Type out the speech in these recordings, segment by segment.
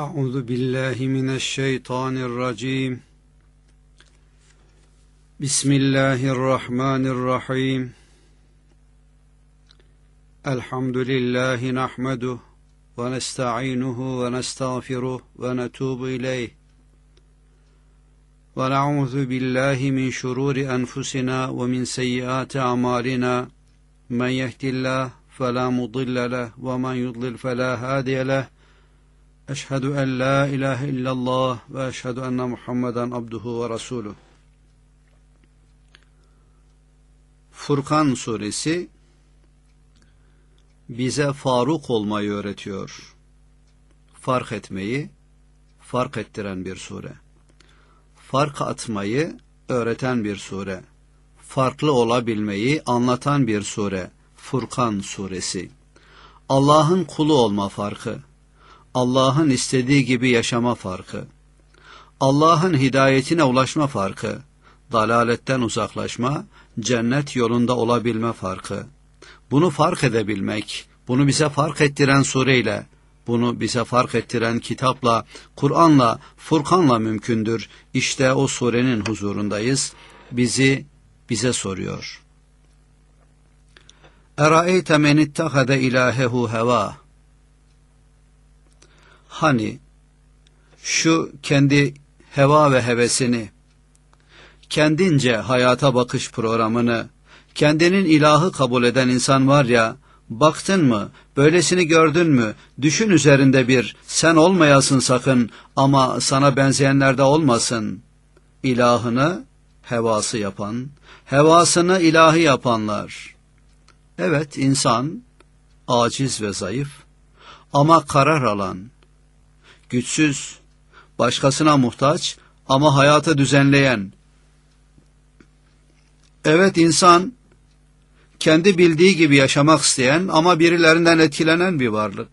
أعوذ بالله من الشيطان الرجيم بسم الله الرحمن الرحيم الحمد لله نحمده ونستعينه ونستغفره ونتوب إليه ونعوذ بالله من شرور أنفسنا ومن سيئات أعمالنا من يهد الله فلا مضل له ومن يضلل فلا هادي له أشهد أن لا إله إلا الله وأشهد أن محمدا عبده ورسوله. Furkan suresi bize Faruk olmayı öğretiyor. Fark etmeyi, fark ettiren bir sure. Fark atmayı öğreten bir sure. Farklı olabilmeyi anlatan bir sure. Furkan suresi. Allah'ın kulu olma farkı. Allah'ın istediği gibi yaşama farkı, Allah'ın hidayetine ulaşma farkı, dalaletten uzaklaşma, cennet yolunda olabilme farkı. Bunu fark edebilmek, bunu bize fark ettiren sureyle, bunu bize fark ettiren kitapla, Kur'an'la, Furkan'la mümkündür. İşte o surenin huzurundayız. Bize soruyor. Eraeyte men ittehade ilahehu heva. Hani şu kendi heva ve hevesini, kendince hayata bakış programını, kendinin ilahı kabul eden insan var ya, baktın mı, böylesini gördün mü, düşün üzerinde bir, sen olmayasın sakın ama sana benzeyenler de olmasın. İlahını hevası yapan, hevasını ilahı yapanlar. Evet, insan aciz ve zayıf ama karar alan, güçsüz, başkasına muhtaç ama hayatı düzenleyen. Evet, insan kendi bildiği gibi yaşamak isteyen ama birilerinden etkilenen bir varlık.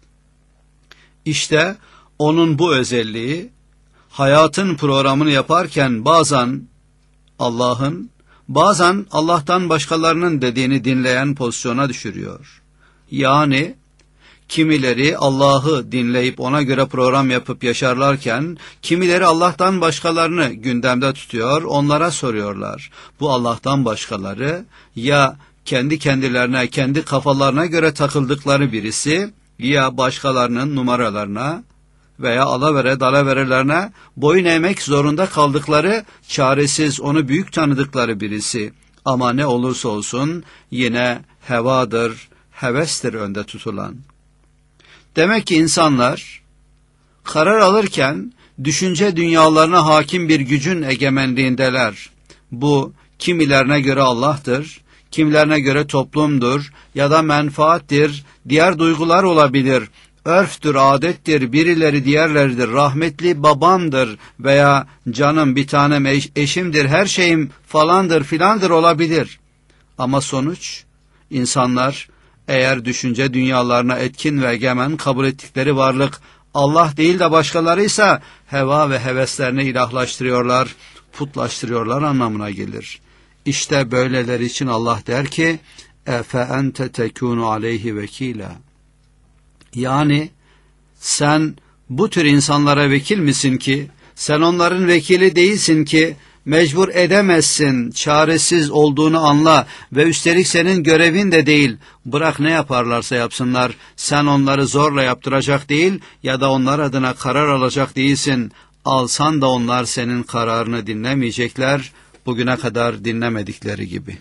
İşte onun bu özelliği hayatın programını yaparken bazen Allah'ın, bazen Allah'tan başkalarının dediğini dinleyen pozisyona düşürüyor. Yani kimileri Allah'ı dinleyip ona göre program yapıp yaşarlarken, kimileri Allah'tan başkalarını gündemde tutuyor, onlara soruyorlar. Bu Allah'tan başkaları ya kendi kendilerine, kendi kafalarına göre takıldıkları birisi, ya başkalarının numaralarına veya alavere dalaverelerine boyun eğmek zorunda kaldıkları, çaresiz onu büyük tanıdıkları birisi. Ama ne olursa olsun yine hevadır, hevestir önde tutulan. Demek ki insanlar karar alırken düşünce dünyalarına hakim bir gücün egemenliğindeler. Bu kimilerine göre Allah'tır, kimilerine göre toplumdur ya da menfaattir, diğer duygular olabilir, örftür, adettir, birileri diğerleridir, rahmetli babamdır veya canım bir tanem eşimdir, her şeyim falandır filandır olabilir. Ama sonuç, insanlar eğer düşünce dünyalarına etkin ve egemen kabul ettikleri varlık Allah değil de başkalarıysa heva ve heveslerini ilahlaştırıyorlar, putlaştırıyorlar anlamına gelir. İşte böyleler için Allah der ki efe ente tekunu aleyhi vekila. Yani sen bu tür insanlara vekil misin ki, sen onların vekili değilsin ki, mecbur edemezsin, çaresiz olduğunu anla ve üstelik senin görevin de değil. Bırak ne yaparlarsa yapsınlar, sen onları zorla yaptıracak değil ya da onlar adına karar alacak değilsin. Alsan da onlar senin kararını dinlemeyecekler, bugüne kadar dinlemedikleri gibi.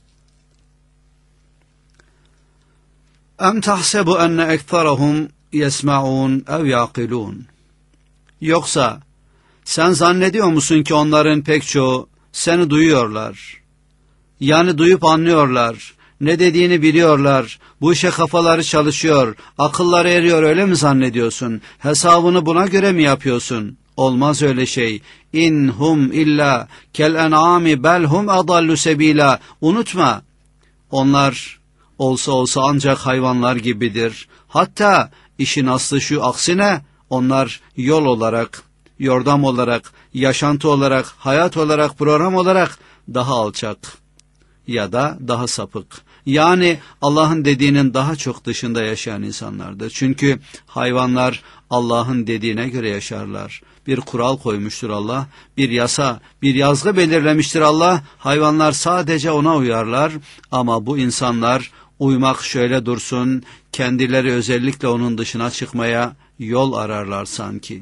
Em tahsebu enne ektarahum yesma'un ev yaqilun. Yoksa sen zannediyor musun ki onların pek çoğu seni duyuyorlar? Yani duyup anlıyorlar, ne dediğini biliyorlar, bu işe kafaları çalışıyor, akılları eriyor, öyle mi zannediyorsun? Hesabını buna göre mi yapıyorsun? Olmaz öyle şey. İn hum illa kel en'ami bel hum adallu sebila. Unutma, onlar olsa ancak hayvanlar gibidir. Hatta işin aslı şu, aksine onlar yol olarak, yordam olarak, yaşantı olarak, hayat olarak, program olarak daha alçak ya da daha sapık Yani Allah'ın dediğinin daha çok dışında yaşayan insanlardır. Çünkü hayvanlar Allah'ın dediğine göre yaşarlar. Bir kural koymuştur Allah, bir yasa, bir yazgı belirlemiştir Allah. Hayvanlar sadece ona uyarlar ama bu insanlar uymak şöyle dursun, kendileri özellikle onun dışına çıkmaya yol ararlar sanki.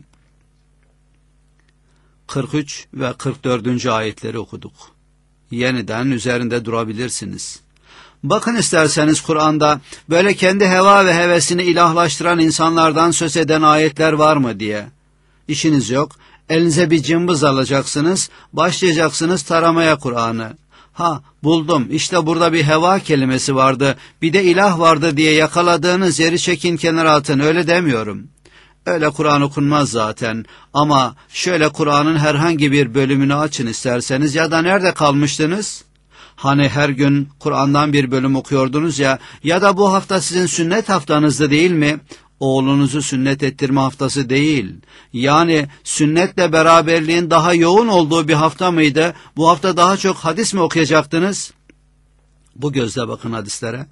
43 ve 44. ayetleri okuduk. Yeniden üzerinde durabilirsiniz. Bakın isterseniz Kur'an'da böyle kendi heva ve hevesini ilahlaştıran insanlardan söz eden ayetler var mı diye. İşiniz yok, elinize bir cımbız alacaksınız, başlayacaksınız taramaya Kur'an'ı. Ha buldum, işte burada bir heva kelimesi vardı, bir de ilah vardı diye yakaladığınız yeri çekin kenara atın, öyle demiyorum. Öyle Kur'an okunmaz zaten ama şöyle Kur'an'ın herhangi bir bölümünü açın isterseniz ya da nerede kalmıştınız? Hani her gün Kur'an'dan bir bölüm okuyordunuz ya da bu hafta sizin sünnet haftanızdı değil mi? Oğlunuzu sünnet ettirme haftası değil. Yani sünnetle beraberliğin daha yoğun olduğu bir hafta mıydı? Bu hafta daha çok hadis mi okuyacaktınız? Bu gözle bakın hadislere.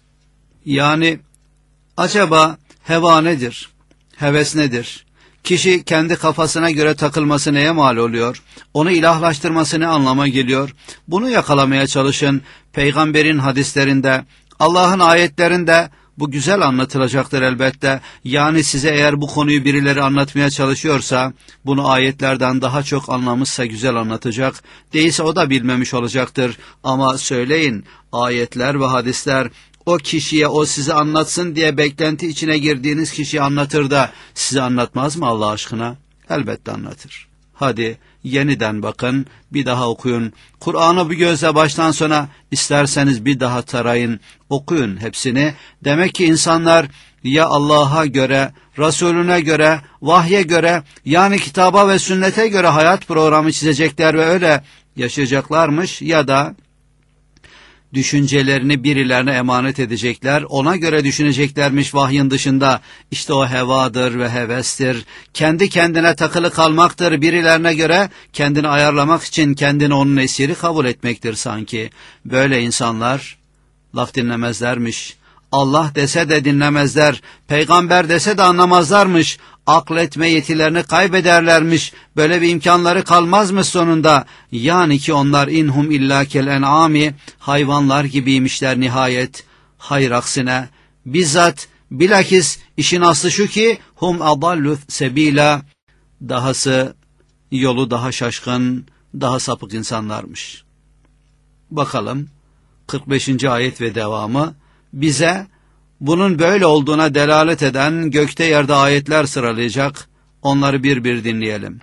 Yani acaba heva nedir? Heves nedir? Kişi kendi kafasına göre takılması neye mal oluyor? Onu ilahlaştırması ne anlama geliyor? Bunu yakalamaya çalışın. Peygamberin hadislerinde, Allah'ın ayetlerinde bu güzel anlatılacaktır elbette. Yani size eğer bu konuyu birileri anlatmaya çalışıyorsa, bunu ayetlerden daha çok anlamışsa güzel anlatacak. Değilse o da bilmemiş olacaktır. Ama söyleyin, ayetler ve hadisler o kişiye, o size anlatsın diye beklenti içine girdiğiniz kişiye anlatır da size anlatmaz mı Allah aşkına? Elbette anlatır. Hadi yeniden bakın, bir daha okuyun. Kur'an'ı bu gözle baştan sona isterseniz bir daha tarayın, okuyun hepsini. Demek ki insanlar ya Allah'a göre, Resulüne göre, vahye göre, yani kitaba ve sünnete göre hayat programı çizecekler ve öyle yaşayacaklarmış ya da düşüncelerini birilerine emanet edecekler, ona göre düşüneceklermiş vahyin dışında. İşte o hevadır ve hevestir. Kendi kendine takılı kalmaktır, birilerine göre kendini ayarlamak için kendini onun esiri kabul etmektir sanki. Böyle insanlar laf dinlemezlermiş. Allah dese de dinlemezler, peygamber dese de anlamazlarmış, akletme yetilerini kaybederlermiş, böyle bir imkanları kalmazmış sonunda. Yani ki onlar inhum illa kel en'ami, hayvanlar gibiymişler nihayet. Hayır aksine, bizzat bilakis işin aslı şu ki hum adallu sebila, dahası yolu daha şaşkın, daha sapık insanlarmış. Bakalım 45. ayet ve devamı bize bunun böyle olduğuna delalet eden gökte yerde ayetler sıralayacak. Onları bir bir dinleyelim.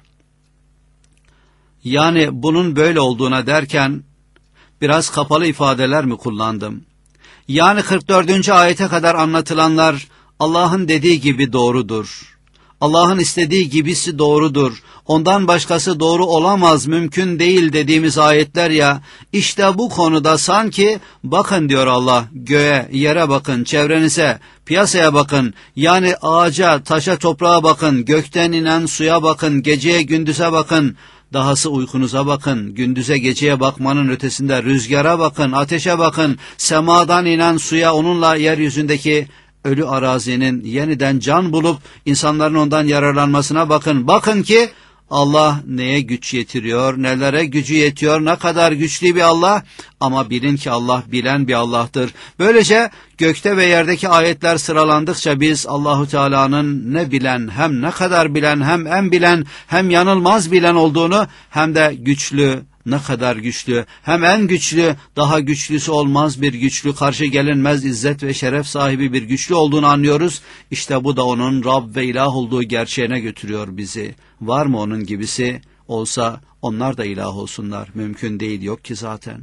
Yani bunun böyle olduğuna derken biraz kapalı ifadeler mi kullandım? Yani 44. ayete kadar anlatılanlar Allah'ın dediği gibi doğrudur. Allah'ın istediği gibisi doğrudur. Ondan başkası doğru olamaz, mümkün değil dediğimiz ayetler ya, işte bu konuda sanki bakın diyor Allah, göğe, yere bakın, çevrenize, piyasaya bakın, yani ağaca, taşa, toprağa bakın, gökten inen suya bakın, geceye, gündüze bakın, dahası uykunuza bakın, gündüze geceye bakmanın ötesinde rüzgara bakın, ateşe bakın, semadan inen suya, onunla yeryüzündeki ölü arazinin yeniden can bulup insanların ondan yararlanmasına bakın. Bakın ki Allah neye güç yetiriyor, nelere gücü yetiyor, ne kadar güçlü bir Allah, ama bilin ki Allah bilen bir Allah'tır. Böylece gökte ve yerdeki ayetler sıralandıkça biz Allahu Teala'nın ne bilen, hem ne kadar bilen, hem en bilen, hem yanılmaz bilen olduğunu, hem de güçlü, ne kadar güçlü, hem en güçlü, daha güçlüsü olmaz bir güçlü, karşı gelinmez izzet ve şeref sahibi bir güçlü olduğunu anlıyoruz. İşte bu da onun Rab ve ilah olduğu gerçeğine götürüyor bizi. Var mı onun gibisi? Olsa onlar da ilah olsunlar. Mümkün değil, yok ki zaten.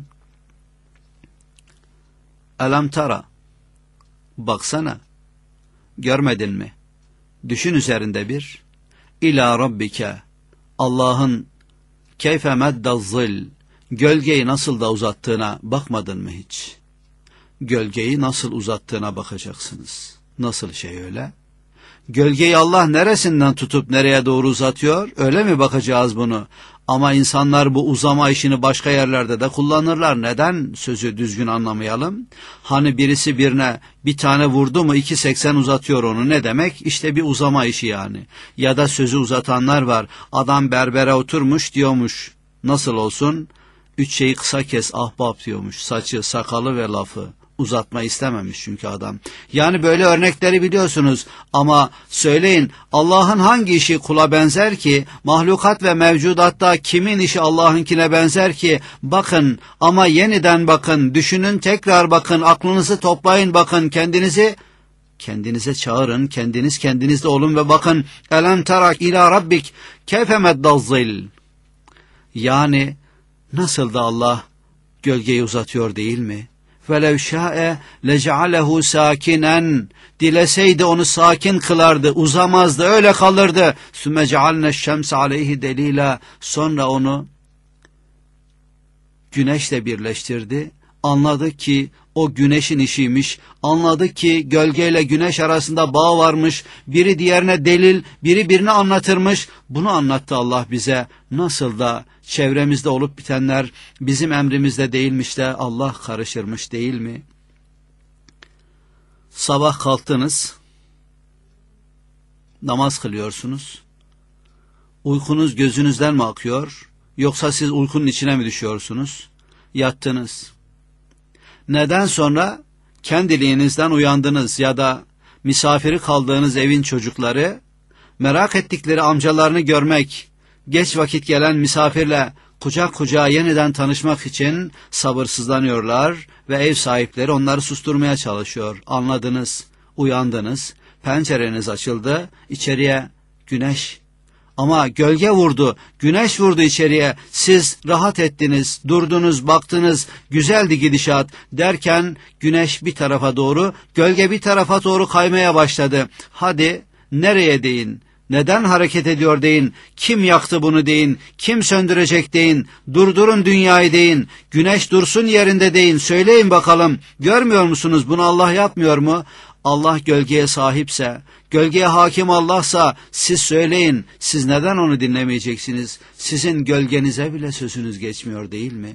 Elem tara, baksana, görmedin mi? Düşün üzerinde bir. İlâ rabbike, Allah'ın keyfe meddezzil, gölgeyi nasıl da uzattığına bakmadın mı hiç? Gölgeyi nasıl uzattığına bakacaksınız. Nasıl şey öyle? Gölgeyi Allah neresinden tutup nereye doğru uzatıyor? Öyle mi bakacağız bunu? Ama insanlar bu uzama işini başka yerlerde de kullanırlar. Neden sözü düzgün anlamayalım? Hani birisi birine bir tane vurdu mu 2,80 uzatıyor onu. Ne demek? İşte bir uzama işi yani. Ya da sözü uzatanlar var. Adam berbere oturmuş diyormuş. Nasıl olsun? 3 şeyi kısa kes ahbap diyormuş. Saçı, sakalı ve lafı. Uzatma istememiş çünkü adam. Yani böyle örnekleri biliyorsunuz ama söyleyin, Allah'ın hangi işi kula benzer ki? Mahlukat ve mevcudatta kimin işi Allah'ınkine benzer ki? Bakın ama yeniden bakın, düşünün, tekrar bakın, aklınızı toplayın, bakın, kendinize çağırın, kendiniz kendinizde olun ve bakın. Elem terak ila rabbik keyfe meddazzil. Yani nasıl da Allah gölgeyi uzatıyor değil mi? وَلَوْ شَاءَ لَجَعَلَهُ سَاكِنًا. Dileseydi onu sakin kılardı, uzamazdı, öyle kalırdı. ثُمَّ جَعَلْنَا الشَّمْسَ عَلَيْهِ دَلِيلًا. Sonra onu güneşle birleştirdi. Anladı ki o güneşin işiymiş. Anladı ki gölgeyle güneş arasında bağ varmış. Biri diğerine delil, biri birini anlatırmış. Bunu anlattı Allah bize. Nasıl da çevremizde olup bitenler bizim emrimizde değilmiş de Allah karışırmış değil mi? Sabah kalktınız, namaz kılıyorsunuz. Uykunuz gözünüzden mi akıyor? Yoksa siz uykunun içine mi düşüyorsunuz? Yattınız. Neden sonra kendiliğinizden uyandınız ya da misafiri kaldığınız evin çocukları merak ettikleri amcalarını görmek, geç vakit gelen misafirle kucak kucağa yeniden tanışmak için sabırsızlanıyorlar ve ev sahipleri onları susturmaya çalışıyor. Anladınız, uyandınız, pencereniz açıldı, içeriye güneş. Ama gölge vurdu, güneş vurdu içeriye, siz rahat ettiniz, durdunuz, baktınız, güzeldi gidişat derken güneş bir tarafa doğru, gölge bir tarafa doğru kaymaya başladı. Hadi nereye deyin, neden hareket ediyor deyin, kim yaktı bunu deyin, kim söndürecek deyin, durdurun dünyayı deyin, güneş dursun yerinde deyin, söyleyin bakalım, görmüyor musunuz bunu Allah yapmıyor mu? Allah gölgeye sahipse, gölgeye hakim Allah'sa siz söyleyin, siz neden onu dinlemeyeceksiniz? Sizin gölgenize bile sözünüz geçmiyor değil mi?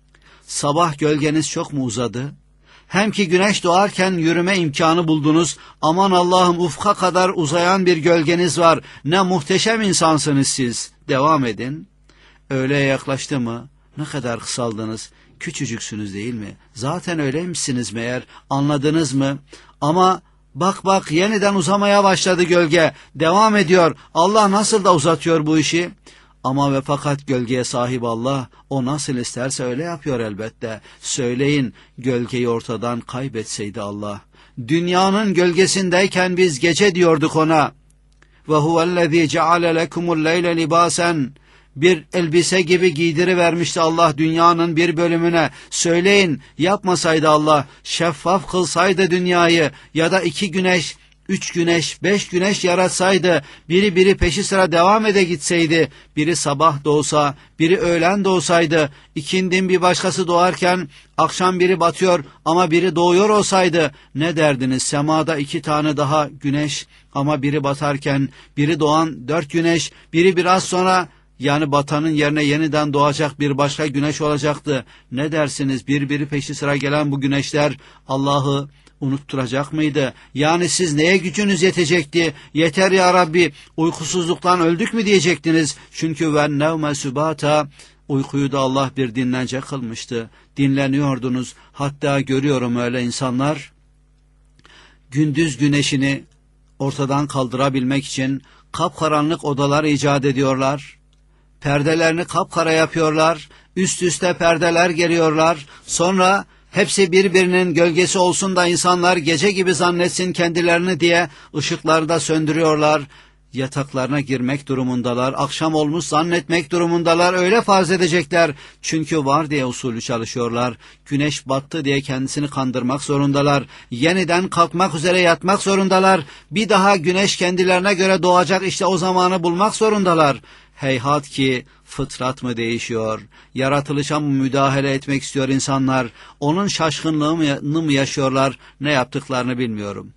Sabah gölgeniz çok mu uzadı? Hem ki güneş doğarken yürüme imkanı buldunuz, aman Allah'ım ufka kadar uzayan bir gölgeniz var, ne muhteşem insansınız siz, devam edin. Öğleye yaklaştı mı, ne kadar kısaldınız, küçücüksünüz değil mi? Zaten öyleymişsiniz meğer, anladınız mı? Ama bak yeniden uzamaya başladı gölge, devam ediyor. Allah nasıl da uzatıyor bu işi. Ama ve fakat gölgeye sahip Allah, o nasıl isterse öyle yapıyor elbette. Söyleyin, gölgeyi ortadan kaybetseydi Allah. Dünyanın gölgesindeyken biz gece diyorduk ona. Ve huvellezî ceale lekumul leyle libâsen. Bir elbise gibi giydirivermişti Allah dünyanın bir bölümüne. Söyleyin, yapmasaydı Allah, şeffaf kılsaydı dünyayı ya da 2 güneş, 3 güneş, 5 güneş yaratsaydı, biri peşi sıra devam ede gitseydi, biri sabah doğsa, biri öğlen doğsaydı, ikindin bir başkası doğarken akşam biri batıyor ama biri doğuyor olsaydı, ne derdiniz? Semada 2 tane daha güneş ama biri batarken biri doğan 4 güneş, biri biraz sonra, yani batanın yerine yeniden doğacak bir başka güneş olacaktı. Ne dersiniz? Biri peşi sıra gelen bu güneşler Allah'ı unutturacak mıydı? Yani siz neye gücünüz yetecekti? Yeter ya Rabbi, uykusuzluktan öldük mü diyecektiniz? Çünkü ve nevme sübata, uykuyu da Allah bir dinlence kılmıştı. Dinleniyordunuz. Hatta görüyorum öyle insanlar, gündüz güneşini ortadan kaldırabilmek için kapkaranlık odalar icat ediyorlar. Perdelerini kapkara yapıyorlar, üst üste perdeler geriyorlar, sonra hepsi birbirinin gölgesi olsun da insanlar gece gibi zannetsin kendilerini diye ışıkları da söndürüyorlar. Yataklarına girmek durumundalar, akşam olmuş zannetmek durumundalar, öyle farz edecekler. Çünkü var diye usulü çalışıyorlar, güneş battı diye kendisini kandırmak zorundalar, yeniden kalkmak üzere yatmak zorundalar, bir daha güneş kendilerine göre doğacak işte o zamanı bulmak zorundalar. Heyhat ki fıtrat mı değişiyor, yaratılışa mı müdahale etmek istiyor insanlar, onun şaşkınlığını mı yaşıyorlar, ne yaptıklarını bilmiyorum.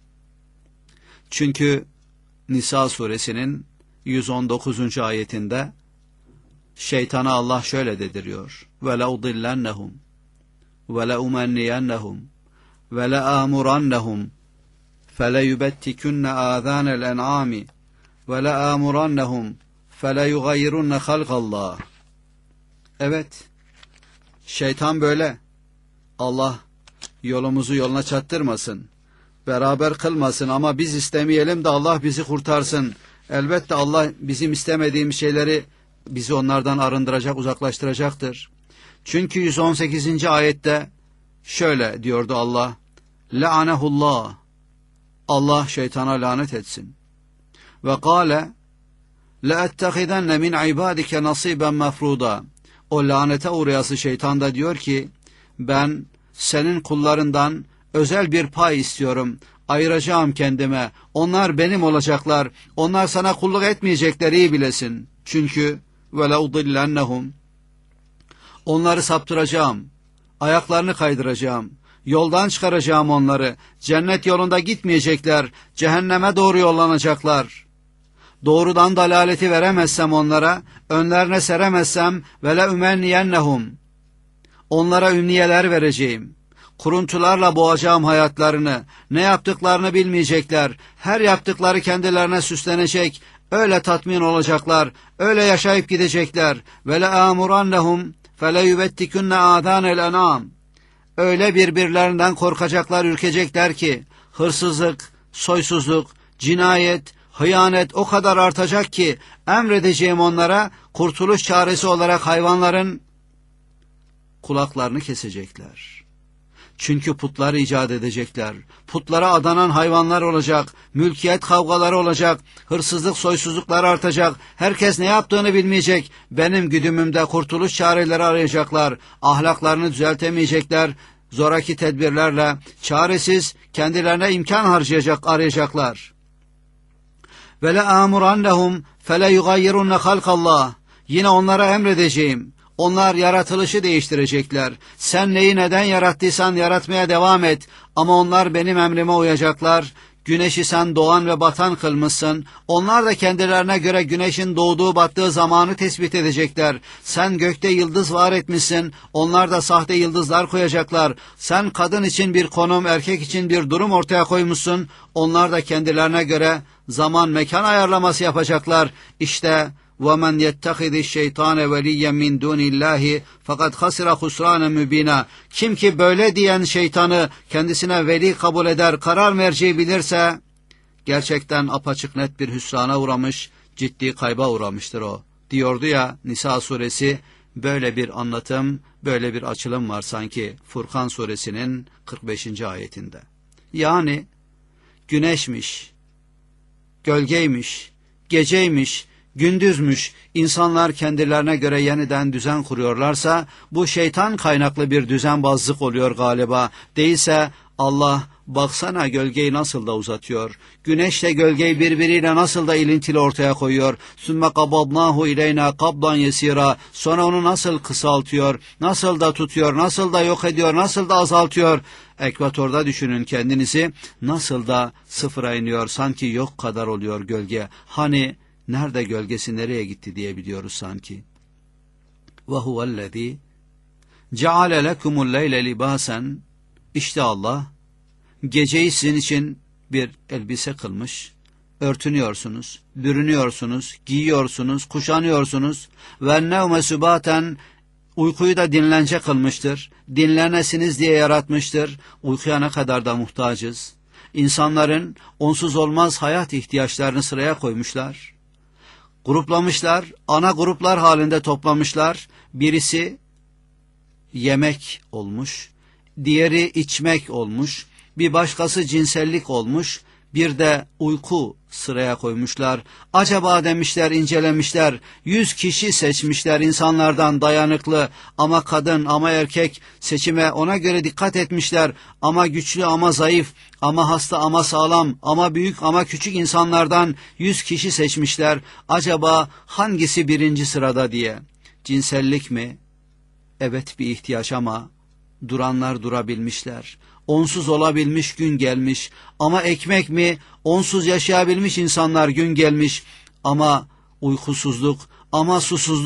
Çünkü Nisa suresinin 119. ayetinde Şeytana Allah şöyle dediriyor. وَلَاُضِلَّنَّهُمْ وَلَاُمَنِّيَنَّهُمْ وَلَاَمُرَنَّهُمْ فَلَيُبَتِّكُنَّ آذَانَ الْاَنْعَامِ وَلَاَمُرَنَّهُمْ فَلَيُغَيِّرُنَّ خَلْقَ اللّٰهِ. Evet, şeytan böyle. Allah yolumuzu yoluna çattırmasın, beraber kılmasın ama biz istemeyelim de Allah bizi kurtarsın. Elbette Allah bizim istemediğimiz şeyleri bizi onlardan arındıracak, uzaklaştıracaktır. Çünkü 118. ayette şöyle diyordu Allah: La'anehullah, Allah şeytana lanet etsin. Ve kâle le'ettehidenne min ibadike nasiben mefruda. O lanete uğrayası şeytan da diyor ki, ben senin kullarından özel bir pay istiyorum, ayıracağım kendime, onlar benim olacaklar, onlar sana kulluk etmeyecekler, iyi bilesin. Çünkü وَلَاُضِلَّنَّهُمْ, onları saptıracağım, ayaklarını kaydıracağım, yoldan çıkaracağım onları, cennet yolunda gitmeyecekler, cehenneme doğru yollanacaklar. Doğrudan dalaleti veremezsem onlara, önlerine seremezsem وَلَاُمَنِّيَنَّهُمْ, onlara ümniyeler vereceğim. Kuruntularla boğacağım hayatlarını, ne yaptıklarını bilmeyecekler, her yaptıkları kendilerine süslenecek, öyle tatmin olacaklar, öyle yaşayıp gidecekler. وَلَاَمُرَنَّهُمْ فَلَيُبَتِّكُنَّ آذَانَ الْاَنْعَامِ, öyle birbirlerinden korkacaklar, ürkecekler ki, hırsızlık, soysuzluk, cinayet, hıyanet o kadar artacak ki, emredeceğim onlara, kurtuluş çaresi olarak hayvanların kulaklarını kesecekler. Çünkü putlar icat edecekler. Putlara adanan hayvanlar olacak, mülkiyet kavgaları olacak, hırsızlık, soysuzluklar artacak. Herkes ne yaptığını bilmeyecek. Benim güdümümde kurtuluş çareleri arayacaklar. Ahlaklarını düzeltemeyecekler. Zoraki tedbirlerle çaresiz kendilerine imkan arayacaklar. Ve le amurannahum fele yugayyirunne halkallah. Yine onlara emredeceğim. Onlar yaratılışı değiştirecekler. Sen neyi neden yarattıysan yaratmaya devam et. Ama onlar benim emrime uyacaklar. Güneşi sen doğan ve batan kılmışsın. Onlar da kendilerine göre güneşin doğduğu battığı zamanı tespit edecekler. Sen gökte yıldız var etmişsin. Onlar da sahte yıldızlar koyacaklar. Sen kadın için bir konum, erkek için bir durum ortaya koymuşsun. Onlar da kendilerine göre zaman mekan ayarlaması yapacaklar. İşte وَمَنْ يَتَّخِذِ الشَّيْطَانَ وَلِيًّا مِنْ دُونِ اللّٰهِ فَقَدْ خَسِرَ خُسْرَانًا مُب۪ينًا. Kim ki böyle diyen şeytanı kendisine veli kabul eder, karar merci bilirse, gerçekten apaçık net bir hüsrana uğramış, ciddi kayba uğramıştır o. Diyordu ya Nisa suresi, böyle bir anlatım, böyle bir açılım var sanki Furkan suresinin 45. ayetinde. Yani güneşmiş, gölgeymiş, geceymiş, gündüzmüş, insanlar kendilerine göre yeniden düzen kuruyorlarsa, bu şeytan kaynaklı bir düzenbazlık oluyor galiba. Değilse Allah baksana gölgeyi nasıl da uzatıyor. Güneşle gölgeyi birbiriyle nasıl da ilintili ortaya koyuyor. ثُمَّ قَبَضْنَاهُ اِلَيْنَا قَبْضًا يَسِيرًا. Sonra onu nasıl kısaltıyor, nasıl da tutuyor, nasıl da yok ediyor, nasıl da azaltıyor. Ekvatorda düşünün kendinizi, nasıl da sıfıra iniyor, sanki yok kadar oluyor gölge. Hani nerede gölgesi, nereye gitti diye biliyoruz sanki. وَهُوَ الَّذ۪ي جَعَلَ لَكُمُ اللَّيْلَ لِبَاسًا. İşte Allah geceyi sizin için bir elbise kılmış. Örtünüyorsunuz, bürünüyorsunuz, giyiyorsunuz, kuşanıyorsunuz. وَالنَّوْمَ سُبَاتًا. Uykuyu da dinlence kılmıştır. Dinlenesiniz diye yaratmıştır. Uykuya ne kadar da muhtacız. İnsanların onsuz olmaz hayat ihtiyaçlarını sıraya koymuşlar. Gruplamışlar, ana gruplar halinde toplamışlar. Birisi yemek olmuş, diğeri içmek olmuş, bir başkası cinsellik olmuş, bir de uyku sıraya koymuşlar. Acaba demişler, incelemişler, 100 kişi seçmişler insanlardan dayanıklı, ama kadın ama erkek, seçime ona göre dikkat etmişler. Ama güçlü ama zayıf, ama hasta ama sağlam, ama büyük ama küçük insanlardan 100 kişi seçmişler. Acaba hangisi birinci sırada diye. Cinsellik mi? Evet, bir ihtiyaç ama duranlar durabilmişler. Onsuz olabilmiş gün gelmiş. Ama ekmek mi? Onsuz yaşayabilmiş insanlar gün gelmiş. Ama uykusuzluk, ama susuzluk,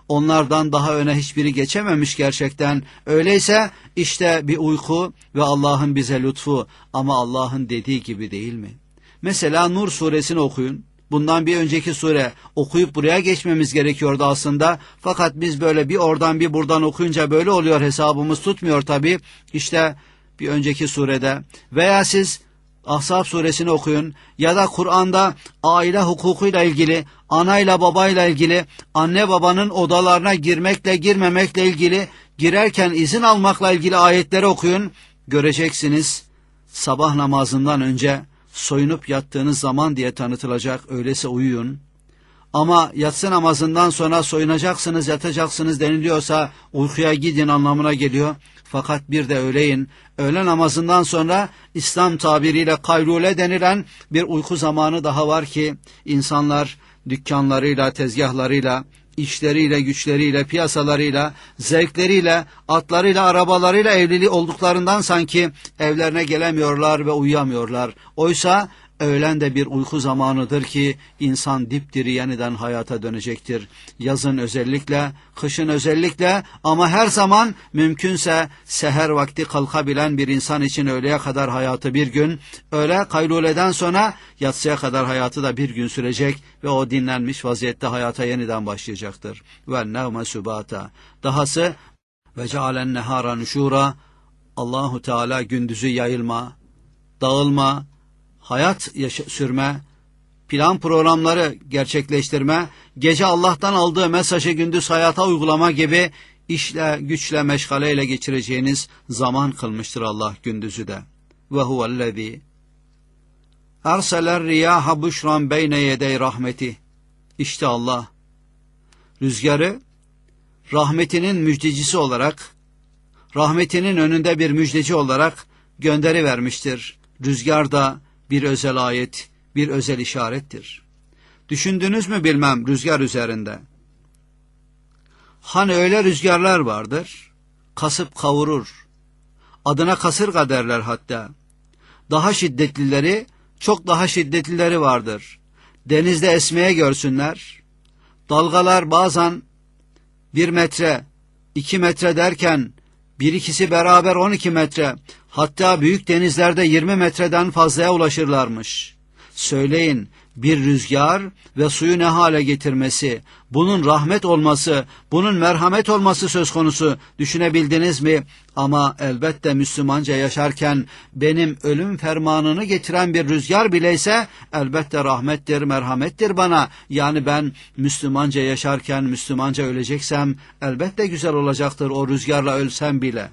onlardan daha öne hiçbiri geçememiş gerçekten. Öyleyse işte bir uyku ve Allah'ın bize lütfu, ama Allah'ın dediği gibi değil mi? Mesela Nur suresini okuyun. Bundan bir önceki sure, okuyup buraya geçmemiz gerekiyordu aslında. Fakat biz böyle bir oradan bir buradan okuyunca böyle oluyor, hesabımız tutmuyor tabii. İşte bir önceki surede veya siz Ahzab suresini okuyun ya da Kur'an'da aile hukukuyla ilgili, anayla babayla ilgili, anne babanın odalarına girmekle girmemekle ilgili, girerken izin almakla ilgili ayetleri okuyun. Göreceksiniz, sabah namazından önce soyunup yattığınız zaman diye tanıtılacak, öyleyse uyuyun. Ama yatsı namazından sonra soyunacaksınız, yatacaksınız deniliyorsa uykuya gidin anlamına geliyor. Fakat bir de öğle namazından sonra İslam tabiriyle kaylule denilen bir uyku zamanı daha var ki insanlar dükkanlarıyla, tezgahlarıyla, işleriyle, güçleriyle, piyasalarıyla, zevkleriyle, atlarıyla, arabalarıyla evliliği olduklarından sanki evlerine gelemiyorlar ve uyuyamıyorlar. Oysa öğlen de bir uyku zamanıdır ki insan dipdiri yeniden hayata dönecektir. Yazın özellikle, kışın özellikle, ama her zaman mümkünse seher vakti kalkabilen bir insan için öğleye kadar hayatı bir gün, öğle kayluleden sonra yatsıya kadar hayatı da bir gün sürecek ve o dinlenmiş vaziyette hayata yeniden başlayacaktır. Ve nevme subata. Dahası ve cealen nehara nuşura. Allahu Teala gündüzü yayılma, dağılma, hayat sürme, plan programları gerçekleştirme, gece Allah'tan aldığı mesajı gündüz hayata uygulama gibi işle, güçle, meşgaleyle geçireceğiniz zaman kılmıştır Allah gündüzü de. Ve huvellezî erseler riyaha buşran beyne yedey rahmeti. İşte Allah rüzgarı rahmetinin müjdecisi olarak, rahmetinin önünde bir müjdeci olarak gönderivermiştir. Rüzgar da bir özel ayet, bir özel işarettir. Düşündünüz mü bilmem rüzgar üzerinde? Hani öyle rüzgarlar vardır, kasıp kavurur. Adına kasırga derler hatta. Daha şiddetlileri, çok daha şiddetlileri vardır. Denizde esmeye görsünler. Dalgalar bazen 1 metre, 2 metre derken bir ikisi beraber 12 metre, hatta büyük denizlerde 20 metreden fazlaya ulaşırlarmış. Söyleyin, bir rüzgar ve suyu ne hale getirmesi, bunun rahmet olması, bunun merhamet olması söz konusu, düşünebildiniz mi? Ama elbette Müslümanca yaşarken benim ölüm fermanını getiren bir rüzgar bileyse elbette rahmettir, merhamettir bana. Yani ben Müslümanca yaşarken, Müslümanca öleceksem elbette güzel olacaktır o rüzgarla ölsem bile.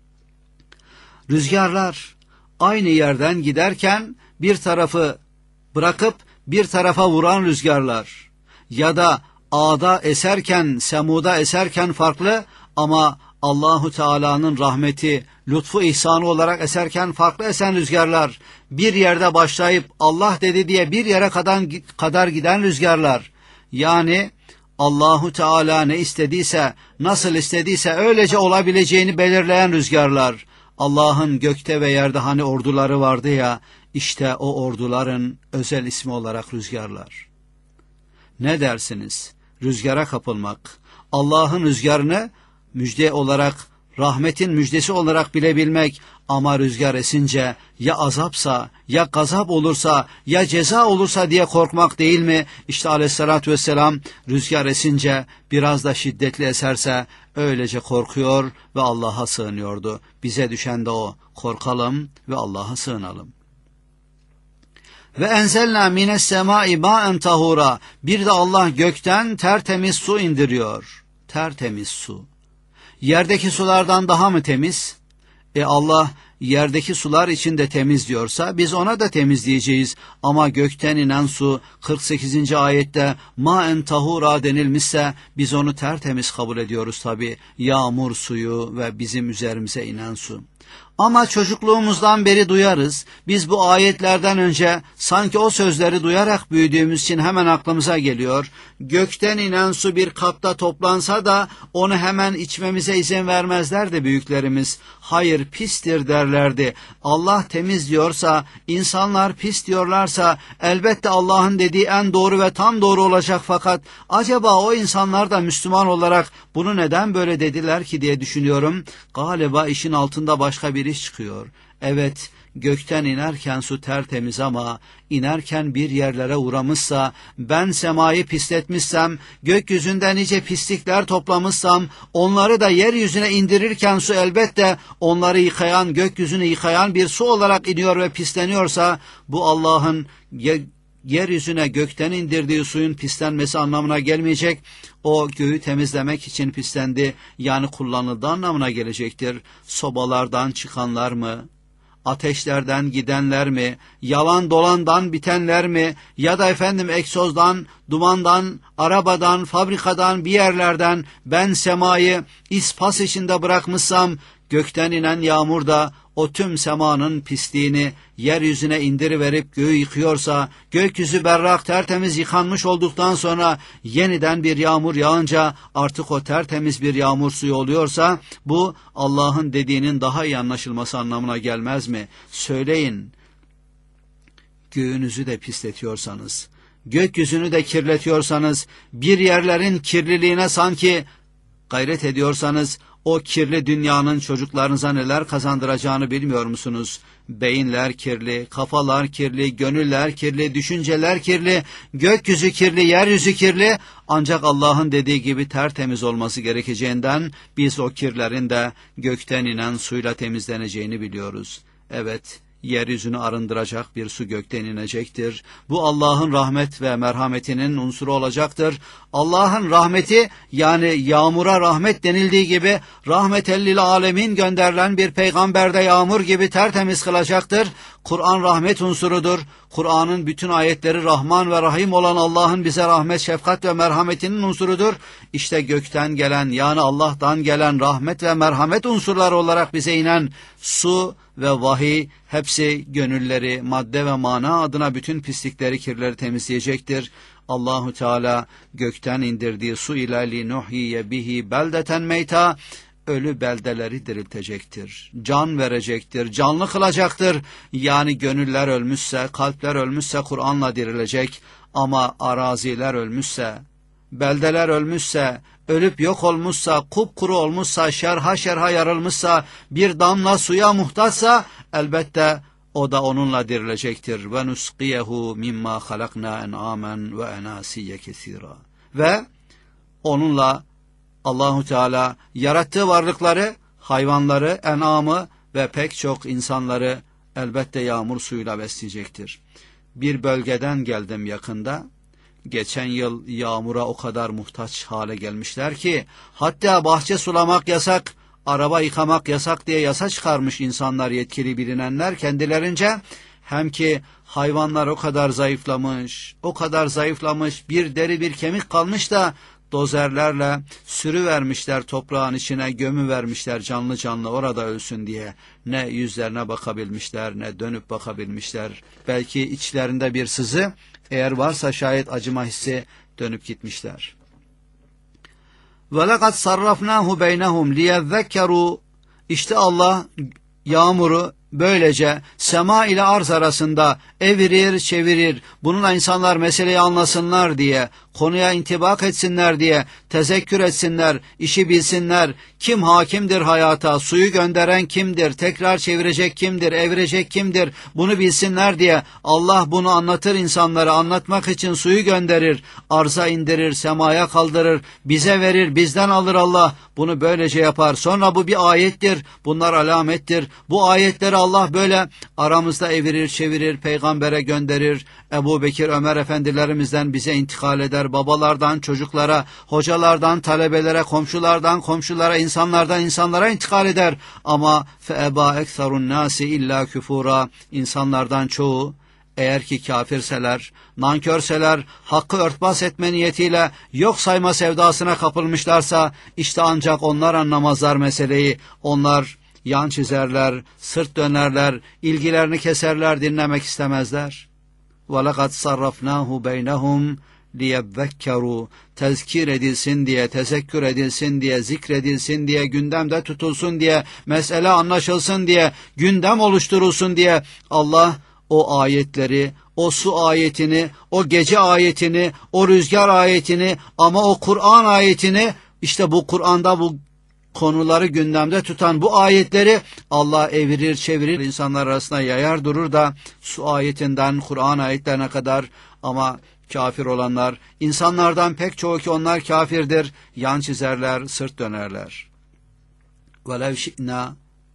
Rüzgarlar aynı yerden giderken bir tarafı bırakıp bir tarafa vuran rüzgarlar ya da A'da eserken, Semud'a eserken farklı, ama Allahu Teala'nın rahmeti, lütfu, ihsanı olarak eserken farklı esen rüzgarlar, bir yerde başlayıp Allah dedi diye bir yere kadar giden rüzgarlar. Yani Allahu Teala ne istediyse, nasıl istediyse öylece olabileceğini belirleyen rüzgarlar. Allah'ın gökte ve yerde hani orduları vardı ya, işte o orduların özel ismi olarak rüzgarlar. Ne dersiniz? Rüzgara kapılmak, Allah'ın rüzgarını müjde olarak, rahmetin müjdesi olarak bilebilmek, ama rüzgar esince ya azapsa, ya gazap olursa, ya ceza olursa diye korkmak değil mi? İşte aleyhissalatü vesselam rüzgar esince biraz da şiddetli eserse öylece korkuyor ve Allah'a sığınıyordu. Bize düşen de o, korkalım ve Allah'a sığınalım. Ve enzelna mines semai ma'en tahura. Bir de Allah gökten tertemiz su indiriyor. Tertemiz su. Yerdeki sulardan daha mı temiz? Allah yerdeki sular için de temiz diyorsa biz ona da temiz diyeceğiz. Ama gökten inen su 48. ayette ma'en tahura denilmişse biz onu tertemiz kabul ediyoruz tabi. Yağmur suyu ve bizim üzerimize inen su. Ama çocukluğumuzdan beri duyarız. Biz bu ayetlerden önce sanki o sözleri duyarak büyüdüğümüz için hemen aklımıza geliyor. Gökten inen su bir kapta toplansa da onu hemen içmemize izin vermezlerdi büyüklerimiz. Hayır, pistir derlerdi. Allah temiz diyorsa, insanlar pis diyorlarsa elbette Allah'ın dediği en doğru ve tam doğru olacak, fakat acaba o insanlar da Müslüman olarak bunu neden böyle dediler ki diye düşünüyorum. Galiba işin altında başka bir iş çıkıyor. Evet, gökten inerken su tertemiz ama inerken bir yerlere uğramışsa, ben semayı pisletmişsem, gökyüzünde nice pislikler toplamışsam, onları da yeryüzüne indirirken su elbette onları yıkayan, gökyüzünü yıkayan bir su olarak iniyor ve pisleniyorsa, bu Allah'ın yeryüzüne gökten indirdiği suyun pislenmesi anlamına gelmeyecek. O göğü temizlemek için pislendi, yani kullanıldığı anlamına gelecektir. Sobalardan çıkanlar mı? Ateşlerden gidenler mi? Yalan dolandan bitenler mi? Ya da egzozdan, dumandan, arabadan, fabrikadan, bir yerlerden ben semayı ispas içinde bırakmışsam, gökten inen yağmur da o tüm semanın pisliğini yeryüzüne indiriverip göğü yıkıyorsa, gökyüzü berrak tertemiz yıkanmış olduktan sonra yeniden bir yağmur yağınca artık o tertemiz bir yağmur suyu oluyorsa, bu Allah'ın dediğinin daha iyi anlaşılması anlamına gelmez mi? Söyleyin, göğünüzü de pisletiyorsanız, gökyüzünü de kirletiyorsanız, bir yerlerin kirliliğine sanki gayret ediyorsanız, o kirli dünyanın çocuklarınıza neler kazandıracağını bilmiyor musunuz? Beyinler kirli, kafalar kirli, gönüller kirli, düşünceler kirli, gökyüzü kirli, yeryüzü kirli. Ancak Allah'ın dediği gibi tertemiz olması gerekeceğinden biz o kirlerin de gökten inen suyla temizleneceğini biliyoruz. Evet, yeryüzünü arındıracak bir su gökten inecektir. Bu Allah'ın rahmet ve merhametinin unsuru olacaktır. Allah'ın rahmeti, yani yağmura rahmet denildiği gibi, rahmetellil alemin gönderilen bir peygamberde yağmur gibi tertemiz kılacaktır. Kur'an rahmet unsurudur. Kur'an'ın bütün ayetleri Rahman ve Rahim olan Allah'ın bize rahmet, şefkat ve merhametinin unsurudur. İşte gökten gelen, yani Allah'tan gelen rahmet ve merhamet unsurları olarak bize inen su ve vahiy, hepsi gönülleri, madde ve mana adına bütün pislikleri, kirleri temizleyecektir. Allahu Teala gökten indirdiği su ile linuhyiye bihi beldeten meyta, ölü beldeleri diriltecektir. Can verecektir, canlı kılacaktır. Yani gönüller ölmüşse, kalpler ölmüşse Kur'an'la dirilecek. Ama araziler ölmüşse, beldeler ölmüşse, ölüp yok olmuşsa, kupkuru olmuşsa, şerha yarılmışsa, bir damla suya muhtaçsa, elbette o da onunla dirilecektir. Ve nusqiyehu mimma halakna en'amen ve enasiye kesira. Ve onunla Allahu Teala yarattığı varlıkları, hayvanları, en'amı ve pek çok insanları elbette yağmur suyuyla besleyecektir. Bir bölgeden geldim yakında. Geçen yıl yağmura o kadar muhtaç hale gelmişler ki, hatta bahçe sulamak yasak, araba yıkamak yasak diye yasa çıkarmış insanlar, yetkili bilinenler kendilerince. Hem ki hayvanlar o kadar zayıflamış, bir deri bir kemik kalmış da dozerlerle sürüvermişler toprağın içine, gömüvermişler canlı canlı orada ölsün diye. Ne yüzlerine bakabilmişler, ne dönüp bakabilmişler. Belki içlerinde bir sızı, eğer varsa şayet acıma hissi, dönüp gitmişler. وَلَقَدْ صَرَّفْنَاهُ بَيْنَهُمْ لِيَذَّكَّرُوا. İşte Allah yağmuru böylece sema ile arz arasında evirir çevirir. Bununla insanlar meseleyi anlasınlar diye, konuya intibak etsinler diye, tezekkür etsinler, işi bilsinler. Kim hakimdir hayata, suyu gönderen kimdir, tekrar çevirecek kimdir, evirecek kimdir, bunu bilsinler diye Allah bunu anlatır insanlara. Anlatmak için suyu gönderir, arza indirir, semaya kaldırır, bize verir, bizden alır Allah. Bunu böylece yapar. Sonra bu bir ayettir, bunlar alamettir. Bu ayetleri Allah böyle aramızda evirir çevirir, peygambere gönderir. Ebu Bekir, Ömer efendilerimizden bize intikal eder. Babalardan çocuklara, hocalardan talebelere, komşulardan komşulara, insanlardan insanlara intikal eder. Ama feeba ekserun nasi illa küfura. İnsanlardan çoğu, eğer ki kafirseler, nankörseler, hakkı örtbas etme niyetiyle yok sayma sevdasına kapılmışlarsa, işte ancak onlar anlamazlar meseleyi. Onlar yan çizerler, sırt dönerler, ilgilerini keserler, dinlemek istemezler. وَلَقَدْ صَرَّفْنَاهُ بَيْنَهُمْ لِيَذَّكَّرُوا tezkir edilsin diye, tezekkür edilsin diye, zikredilsin diye, gündemde tutulsun diye, mesele anlaşılsın diye, gündem oluşturulsun diye Allah o ayetleri, o su ayetini, o gece ayetini, o rüzgar ayetini ama o Kur'an ayetini, işte bu Kur'an'da bu konuları gündemde tutan bu ayetleri Allah evirir çevirir insanlar arasında yayar durur da su ayetinden Kur'an ayetlerine kadar ama kafir olanlar, insanlardan pek çoğu ki onlar kafirdir, yan çizerler, sırt dönerler. وَلَوْ شِئْنَا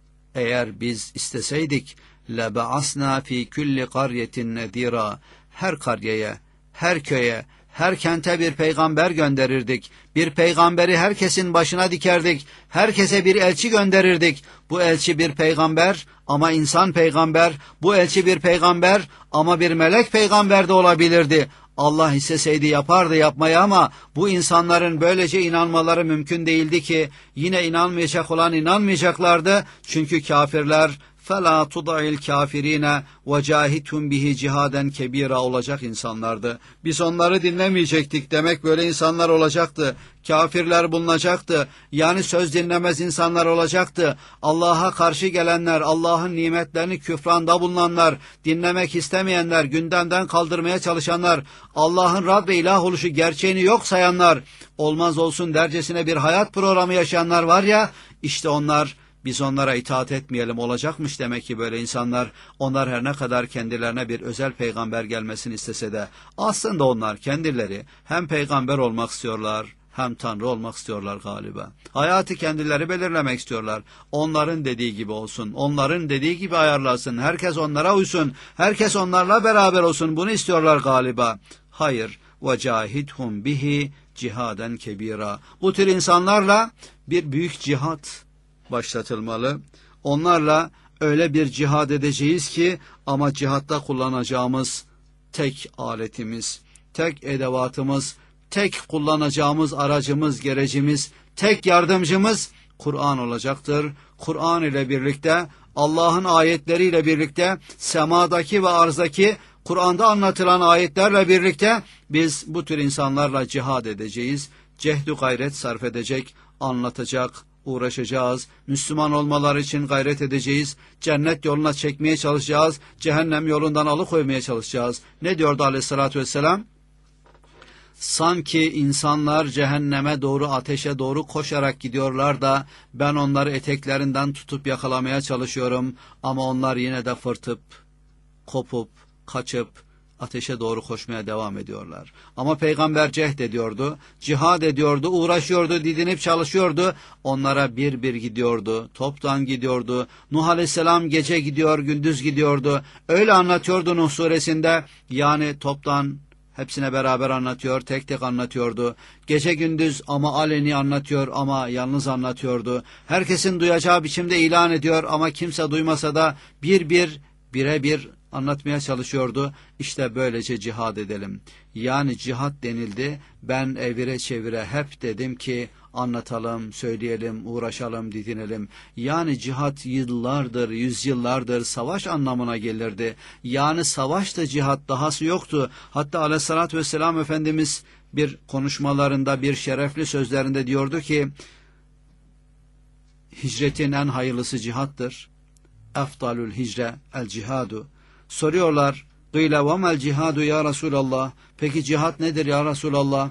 eğer biz isteseydik لَبَعَسْنَا ف۪ي كُلِّ قَرْيَةٍ نَذ۪يرًا her karyeye, her köye, her kente bir peygamber gönderirdik. Bir peygamberi herkesin başına dikerdik. Herkese bir elçi gönderirdik. Bu elçi bir peygamber ama insan peygamber. Bu elçi bir peygamber ama bir melek peygamber de olabilirdi. Allah isteseydi yapardı yapmayı ama bu insanların böylece inanmaları mümkün değildi ki yine inanmayacak olan inanmayacaklardı. Çünkü kafirler فَلَا تُضَعِ الْكَافِر۪ينَ وَجَاهِدْهُمْ بِهِ cihaden kebira olacak insanlardı. Biz onları dinlemeyecektik demek böyle insanlar olacaktı. Kafirler bulunacaktı. Yani söz dinlemez insanlar olacaktı. Allah'a karşı gelenler, Allah'ın nimetlerini küfranda bulunanlar, dinlemek istemeyenler, gündemden kaldırmaya çalışanlar, Allah'ın Rab ve ilah oluşu gerçeğini yok sayanlar, olmaz olsun dercesine bir hayat programı yaşayanlar var ya, işte onlar. Biz onlara itaat etmeyelim olacakmış demek ki böyle insanlar. Onlar her ne kadar kendilerine bir özel peygamber gelmesini istese de aslında onlar kendileri hem peygamber olmak istiyorlar hem Tanrı olmak istiyorlar galiba. Hayatı kendileri belirlemek istiyorlar. Onların dediği gibi olsun, onların dediği gibi ayarlasın, herkes onlara uysun, herkes onlarla beraber olsun, bunu istiyorlar galiba. Hayır, وَجَاهِدْهُمْ بِهِ cihaden kebira. Bu tür insanlarla bir büyük cihat başlatılmalı. Onlarla öyle bir cihad edeceğiz ki ama cihatta kullanacağımız tek aletimiz, tek edevatımız, tek kullanacağımız aracımız, gerecimiz, tek yardımcımız Kur'an olacaktır. Kur'an ile birlikte, Allah'ın ayetleriyle birlikte, semadaki ve arzdaki Kur'an'da anlatılan ayetlerle birlikte biz bu tür insanlarla cihad edeceğiz. Cehd-ü gayret sarf edecek, anlatacak, uğraşacağız. Müslüman olmaları için gayret edeceğiz. Cennet yoluna çekmeye çalışacağız. Cehennem yolundan alıkoymaya çalışacağız. Ne diyordu Aleyhisselatü Vesselam? Sanki insanlar cehenneme doğru, ateşe doğru koşarak gidiyorlar da ben onları eteklerinden tutup yakalamaya çalışıyorum. Ama onlar yine de fırtıp, kopup, kaçıp ateşe doğru koşmaya devam ediyorlar. Ama peygamber cehd ediyordu, cihad ediyordu, uğraşıyordu, didinip çalışıyordu. Onlara bir bir gidiyordu, toptan gidiyordu. Nuh Aleyhisselam gece gidiyor, gündüz gidiyordu. Öyle anlatıyordu Nuh suresinde. Yani toptan hepsine beraber anlatıyor, tek tek anlatıyordu. Gece gündüz ama aleni anlatıyor ama yalnız anlatıyordu. Herkesin duyacağı biçimde ilan ediyor ama kimse duymasa da birebir anlatmaya çalışıyordu. İşte böylece cihad edelim. Yani cihad denildi. Ben evire çevire hep dedim ki anlatalım, söyleyelim, uğraşalım, didinelim. Yani cihad yıllardır, yüzyıllardır savaş anlamına gelirdi. Yani savaşta cihad dahası yoktu. Hatta Aleyhisselatü Vesselam Efendimiz bir konuşmalarında, bir şerefli sözlerinde diyordu ki hicretin en hayırlısı cihattır. Efdalül hicre el cihadu. Soruyorlar, "Gıyle ve mel cihadu ya Resulallah?" Peki cihat nedir ya Resulallah?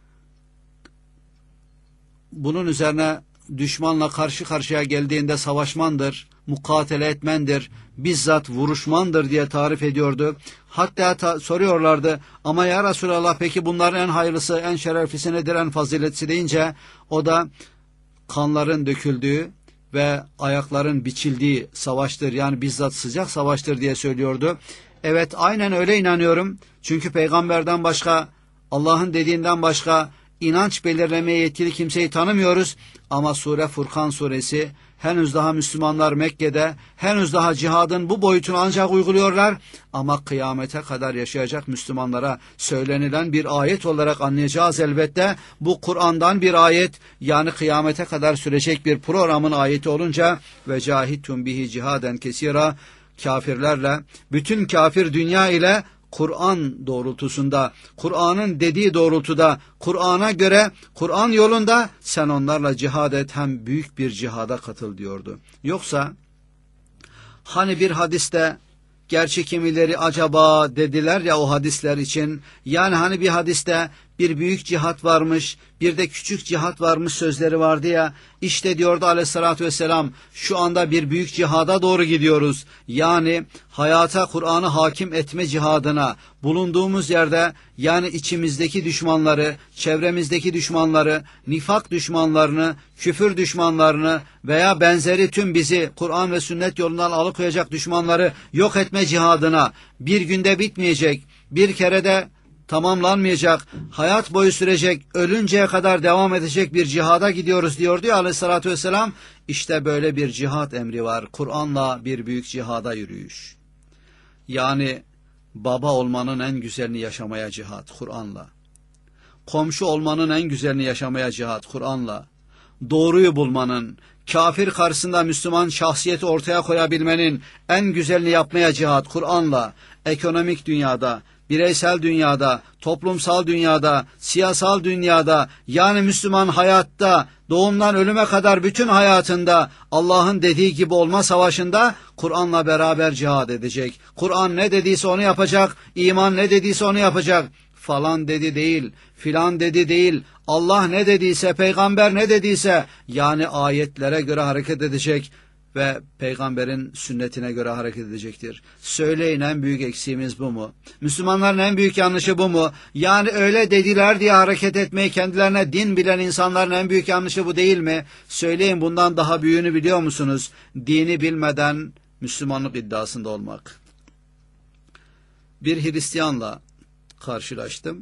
Bunun üzerine düşmanla karşı karşıya geldiğinde savaşmandır, mukatele etmendir, bizzat vuruşmandır diye tarif ediyordu. Hatta soruyorlardı, ama ya Resulallah peki bunların en hayırlısı, en şereflisi nedir, en faziletlisi deyince o da kanların döküldüğü ve ayakların biçildiği savaştır, yani bizzat sıcak savaştır diye söylüyordu. Evet, aynen öyle inanıyorum. Çünkü peygamberden başka, Allah'ın dediğinden başka inanç belirlemeye yetkili kimseyi tanımıyoruz. Ama Sure Furkan suresi, henüz daha Müslümanlar Mekke'de, henüz daha cihadın bu boyutunu ancak uyguluyorlar. Ama kıyamete kadar yaşayacak Müslümanlara söylenilen bir ayet olarak anlayacağız elbette. Bu Kur'an'dan bir ayet, yani kıyamete kadar sürecek bir programın ayeti olunca ve cahittum bihi cihaden kesira, kafirlerle, bütün kafir dünya ile Kur'an doğrultusunda, Kur'an'ın dediği doğrultuda, Kur'an'a göre, Kur'an yolunda sen onlarla cihad et, hem büyük bir cihada katıl diyordu. Yoksa hani bir hadiste, gerçi kimileri acaba dediler ya o hadisler için, yani hani bir hadiste bir büyük cihat varmış, bir de küçük cihat varmış sözleri vardı ya, işte diyordu aleyhissalatü vesselam, şu anda bir büyük cihada doğru gidiyoruz. Yani hayata Kur'an'ı hakim etme cihadına, bulunduğumuz yerde, yani içimizdeki düşmanları, çevremizdeki düşmanları, nifak düşmanlarını, küfür düşmanlarını veya benzeri tüm bizi Kur'an ve sünnet yolundan alıkoyacak düşmanları yok etme cihadına, bir günde bitmeyecek, bir kerede tamamlanmayacak, hayat boyu sürecek, ölünceye kadar devam edecek bir cihada gidiyoruz diyordu ya aleyhissalatü vesselam. İşte böyle bir cihat emri var. Kur'an'la bir büyük cihada yürüyüş. Yani baba olmanın en güzelini yaşamaya cihat Kur'an'la. Komşu olmanın en güzelini yaşamaya cihat Kur'an'la. Doğruyu bulmanın, kafir karşısında Müslüman şahsiyeti ortaya koyabilmenin en güzelini yapmaya cihat Kur'an'la. Ekonomik dünyada, bireysel dünyada, toplumsal dünyada, siyasal dünyada, yani Müslüman hayatta, doğumdan ölüme kadar bütün hayatında Allah'ın dediği gibi olma savaşında Kur'an'la beraber cihad edecek. Kur'an ne dediyse onu yapacak, iman ne dediyse onu yapacak. Falan dedi değil, filan dedi değil, Allah ne dediyse, peygamber ne dediyse, yani ayetlere göre hareket edecek ve peygamberin sünnetine göre hareket edecektir. Söyleyin, en büyük eksiğimiz bu mu? Müslümanların en büyük yanlışı bu mu? Yani öyle dediler diye hareket etmeyi kendilerine din bilen insanların en büyük yanlışı bu değil mi? Söyleyin, bundan daha büyüğünü biliyor musunuz? Dini bilmeden Müslümanlık iddiasında olmak. Bir Hristiyanla karşılaştım.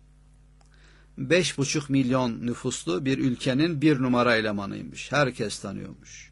5,5 milyon nüfuslu bir ülkenin bir numara elemanıymış. Herkes tanıyormuş.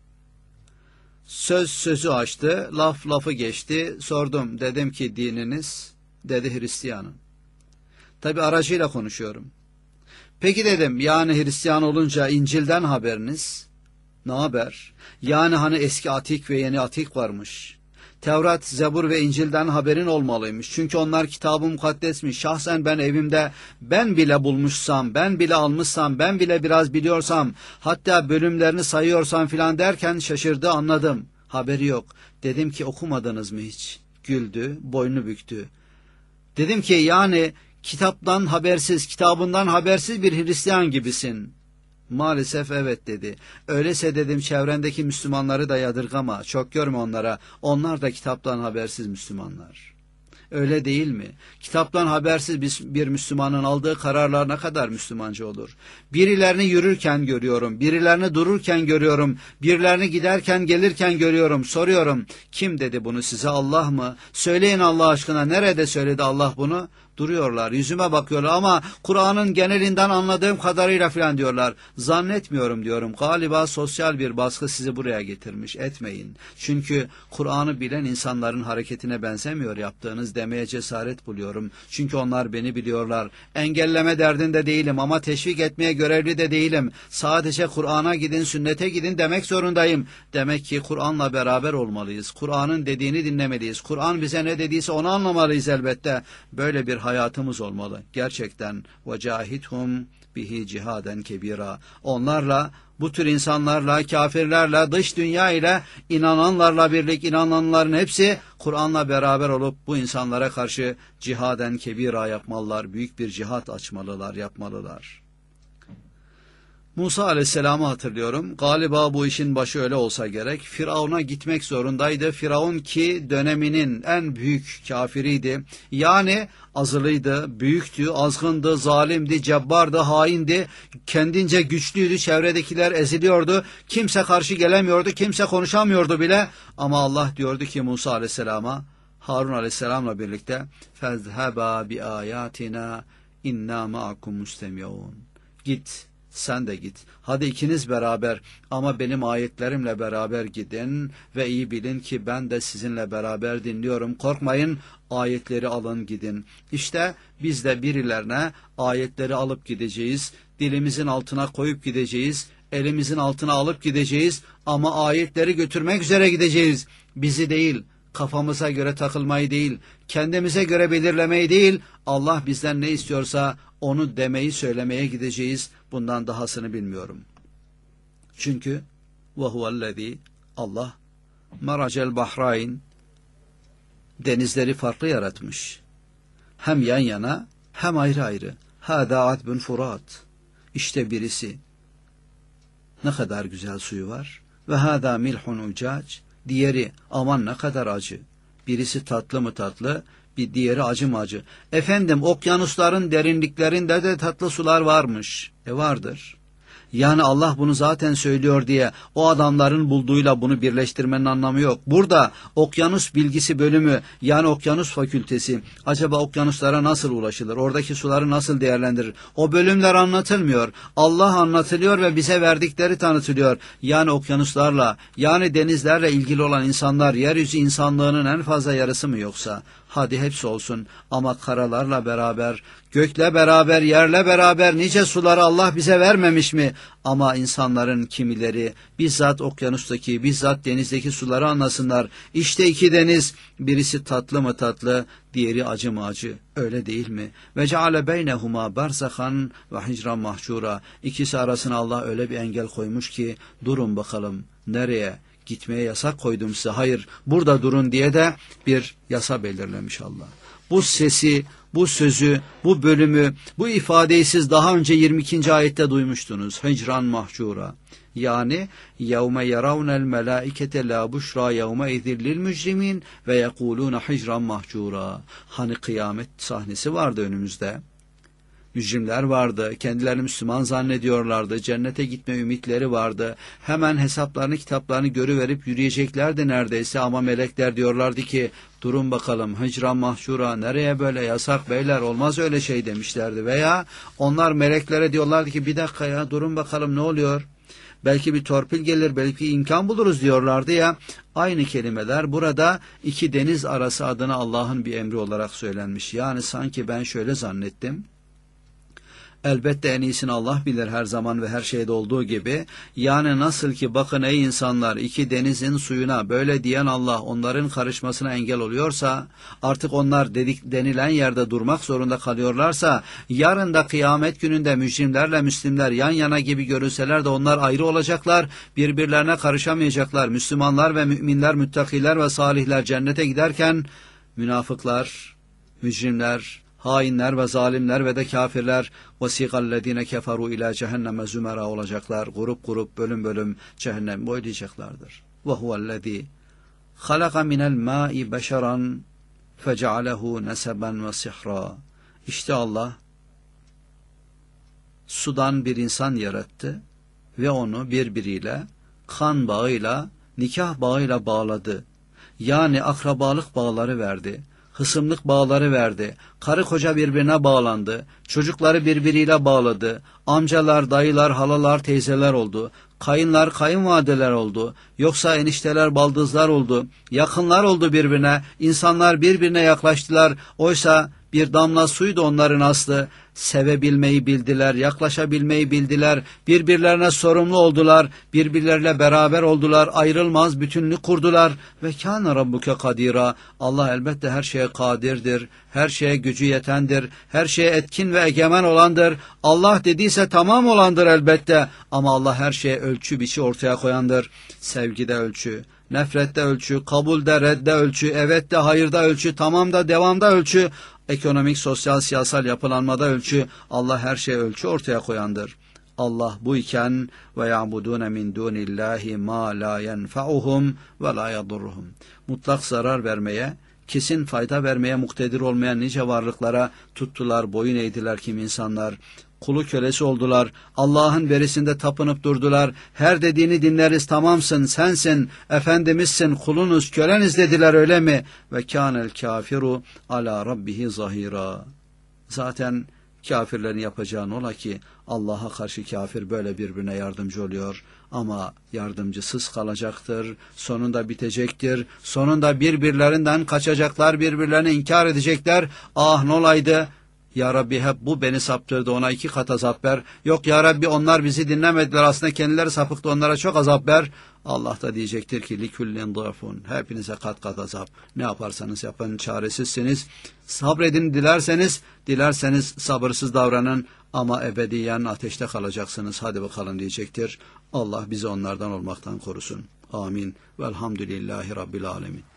Sözü açtı, lafı geçti. Sordum, dedim ki dininiz? Dedi Hristiyanım. Tabi aracıyla konuşuyorum. Peki dedim, yani Hristiyan olunca İncil'den haberiniz? Ne haber? Yani hani eski Atik ve yeni Atik varmış. Tevrat, Zebur ve İncil'den haberin olmalıymış. Çünkü onlar kitab-ı mukaddesmiş. Şahsen ben evimde, ben bile bulmuşsam, ben bile almışsam, ben bile biraz biliyorsam, hatta bölümlerini sayıyorsam filan derken şaşırdı, anladım. Haberi yok. Dedim ki okumadınız mı hiç? Güldü, boynunu büktü. Dedim ki yani kitaptan habersiz, kitabından habersiz bir Hristiyan gibisin. Maalesef evet dedi. Öyleyse dedim çevrendeki Müslümanları da yadırgama, çok görme onlara. Onlar da kitaptan habersiz Müslümanlar. Öyle değil mi? Kitaptan habersiz bir Müslümanın aldığı kararlar ne kadar Müslümanca olur? Birilerini yürürken görüyorum, birilerini dururken görüyorum, birilerini giderken gelirken görüyorum. Soruyorum, kim dedi bunu size, Allah mı? Söyleyin Allah aşkına, nerede söyledi Allah bunu? Duruyorlar, yüzüme bakıyorlar ama Kur'an'ın genelinden anladığım kadarıyla filan diyorlar. Zannetmiyorum diyorum. Galiba sosyal bir baskı sizi buraya getirmiş. Etmeyin. Çünkü Kur'an'ı bilen insanların hareketine benzemiyor yaptığınız demeye cesaret buluyorum. Çünkü onlar beni biliyorlar. Engelleme derdinde değilim ama teşvik etmeye görevli de değilim. Sadece Kur'an'a gidin, sünnete gidin demek zorundayım. Demek ki Kur'an'la beraber olmalıyız. Kur'an'ın dediğini dinlemeliyiz. Kur'an bize ne dediyse onu anlamalıyız elbette. Böyle bir hayatımız olmalı. Gerçekten وَجَاهِدْهُمْ bihi cihaden kebira. Onlarla, bu tür insanlarla, kafirlerle, dış dünya ile inananlarla birlik, inananların hepsi Kur'an'la beraber olup bu insanlara karşı cihaden kebira yapmalılar. Büyük bir cihat açmalılar, yapmalılar. Musa Aleyhisselam'ı hatırlıyorum. Galiba bu işin başı öyle olsa gerek. Firavun'a gitmek zorundaydı. Firavun ki döneminin en büyük kafiriydi. Yani azılıydı, büyüktü, azgındı, zalimdi, cebbardı, haindi. Kendince güçlüydü, çevredekiler eziliyordu. Kimse karşı gelemiyordu, kimse konuşamıyordu bile. Ama Allah diyordu ki Musa Aleyhisselam'a, Harun Aleyhisselam'la birlikte فَذْهَبَا بِآيَاتِنَا اِنَّا مَعَكُمْ مُسْتَمِعُونَ. Git, sen de git. Hadi ikiniz beraber ama benim ayetlerimle beraber gidin ve iyi bilin ki ben de sizinle beraber dinliyorum. Korkmayın, ayetleri alın gidin. İşte biz de birilerine ayetleri alıp gideceğiz. Dilimizin altına koyup gideceğiz. Elimizin altına alıp gideceğiz ama ayetleri götürmek üzere gideceğiz. Bizi değil, kafamıza göre takılmayı değil, kendimize göre belirlemeyi değil, Allah bizden ne istiyorsa onu demeyi, söylemeye gideceğiz. Bundan dahasını bilmiyorum. Çünkü وَهُوَ Allah meracel bahrayn, denizleri farklı yaratmış. Hem yan yana hem ayrı ayrı. Hâdâ adbun furat. İşte birisi ne kadar güzel suyu var. Ve hâdâ milhun ucac. Diğeri aman ne kadar acı. Birisi tatlı mı tatlı, bir diğeri acı mı acı. Efendim okyanusların derinliklerinde de tatlı sular varmış. Vardır. Yani Allah bunu zaten söylüyor diye o adamların bulduğuyla bunu birleştirmenin anlamı yok. Burada okyanus bilgisi bölümü, yani okyanus fakültesi, acaba okyanuslara nasıl ulaşılır? Oradaki suları nasıl değerlendirir? O bölümler anlatılmıyor. Allah anlatılıyor ve bize verdikleri tanıtılıyor. Yani okyanuslarla, yani denizlerle ilgili olan insanlar yeryüzü insanlığının en fazla yarısı mı yoksa? Hadi hepsi olsun ama karalarla beraber, gökle beraber, yerle beraber nice suları Allah bize vermemiş mi? Ama insanların kimileri bizzat okyanustaki, bizzat denizdeki suları anlasınlar. İşte iki deniz, birisi tatlı mı tatlı, diğeri acı mı acı. Öyle değil mi? Ve ceale beynehuma barzahan ve hicran mahşura. İkisi arasına Allah öyle bir engel koymuş ki durun bakalım nereye? Gitmeye yasak koydum size. Hayır, burada durun diye de bir yasa belirlemiş Allah. Bu sesi, bu sözü, bu bölümü, bu ifadeyi siz daha önce 22. ayette duymuştunuz. Hicran mahşura. Yani yevme yaravnel melaikete la buşra yevme izillil mücrimin ve yekuluna hicran mahşura. Hani kıyamet sahnesi vardı önümüzde. Mücrimler vardı, kendilerini Müslüman zannediyorlardı, cennete gitme ümitleri vardı. Hemen hesaplarını, kitaplarını görüverip yürüyeceklerdi neredeyse ama melekler diyorlardı ki, durun bakalım hicran mahşura, nereye böyle, yasak beyler, olmaz öyle şey demişlerdi. Veya onlar meleklere diyorlardı ki, bir dakika ya, durun bakalım ne oluyor? Belki bir torpil gelir, belki imkan buluruz diyorlardı ya. Aynı kelimeler burada iki deniz arası adına Allah'ın bir emri olarak söylenmiş. Yani sanki ben şöyle zannettim. Elbette en iyisini Allah bilir her zaman ve her şeyde olduğu gibi. Yani nasıl ki bakın ey insanlar, iki denizin suyuna böyle diyen Allah onların karışmasına engel oluyorsa, artık onlar denilen yerde durmak zorunda kalıyorlarsa, yarın da kıyamet gününde mücrimlerle Müslimler yan yana gibi görülseler de onlar ayrı olacaklar, birbirlerine karışamayacaklar. Müslümanlar ve müminler, müttakiler ve salihler cennete giderken, münafıklar, mücrimler, hainler ve zalimler ve de kafirler وَسِيقَ keferu ila cehenneme zümera olacaklar. Grup grup, bölüm bölüm cehennem boylayacaklardır. وَهُوَ الَّذ۪ي خَلَقَ مِنَ الْمَاءِ بَشَرًا فَجَعَلَهُ نَسَبًا وَسِحْرًا. İşte Allah sudan bir insan yarattı ve onu birbiriyle kan bağıyla, nikah bağıyla bağladı. Yani akrabalık bağları verdi. Hısımlık bağları verdi. Karı koca birbirine bağlandı. Çocukları birbiriyle bağladı. Amcalar, dayılar, halalar, teyzeler oldu. Kayınlar, kayınvalideler oldu. Yoksa enişteler, baldızlar oldu. Yakınlar oldu birbirine. İnsanlar birbirine yaklaştılar. Oysa bir damla suydu onların aslı. Sevebilmeyi bildiler, yaklaşabilmeyi bildiler, birbirlerine sorumlu oldular, birbirleriyle beraber oldular, ayrılmaz bütünlük kurdular. Ve kâne rabbuke kadîrâ. Allah elbette her şeye kadirdir, her şeye gücü yetendir, her şeye etkin ve egemen olandır. Allah dediyse tamam olandır elbette, ama Allah her şeye ölçü biçi ortaya koyandır. Sevgide ölçü, nefrette ölçü, kabulde, redde ölçü, evette, hayırda ölçü, tamamda, devamda ölçü, ekonomik, sosyal, siyasal yapılanmada ölçü. Allah her şeye ölçü ortaya koyandır. Allah bu iken ve ya'budun min dunillahi ma la yenfa'uhum ve la yadurruhum. Mutlak zarar vermeye, kesin fayda vermeye muktedir olmayan nice varlıklara tuttular, boyun eğdiler kim insanlar. Kulu kölesi oldular. Allah'ın verisinde tapınıp durdular. Her dediğini dinleriz, tamamsın, sensin, efendimizsin, kulunuz, köleniz dediler, öyle mi? Ve kânel kâfiru ala rabbihi zahira. Zaten Kafirlerin yapacağı ola ki Allah'a karşı kafir böyle birbirine yardımcı oluyor ama yardımcısız kalacaktır, sonunda bitecektir, sonunda birbirlerinden kaçacaklar, birbirlerini inkar edecekler. Ah ne olaydı, Ya Rabbi hep bu beni saptırdı, ona 2 kat azap ver. Yok Ya Rabbi onlar bizi dinlemediler, aslında kendileri sapıktı, onlara çok azap ver. Allah da diyecektir ki likullin dâfun, hepinize kat kat azap. Ne yaparsanız yapın çaresizsiniz. Sabredin dilerseniz sabırsız davranın ama ebediyen ateşte kalacaksınız. Hadi bakalım diyecektir. Allah bizi onlardan olmaktan korusun. Amin. Velhamdülillahi Rabbil alemin.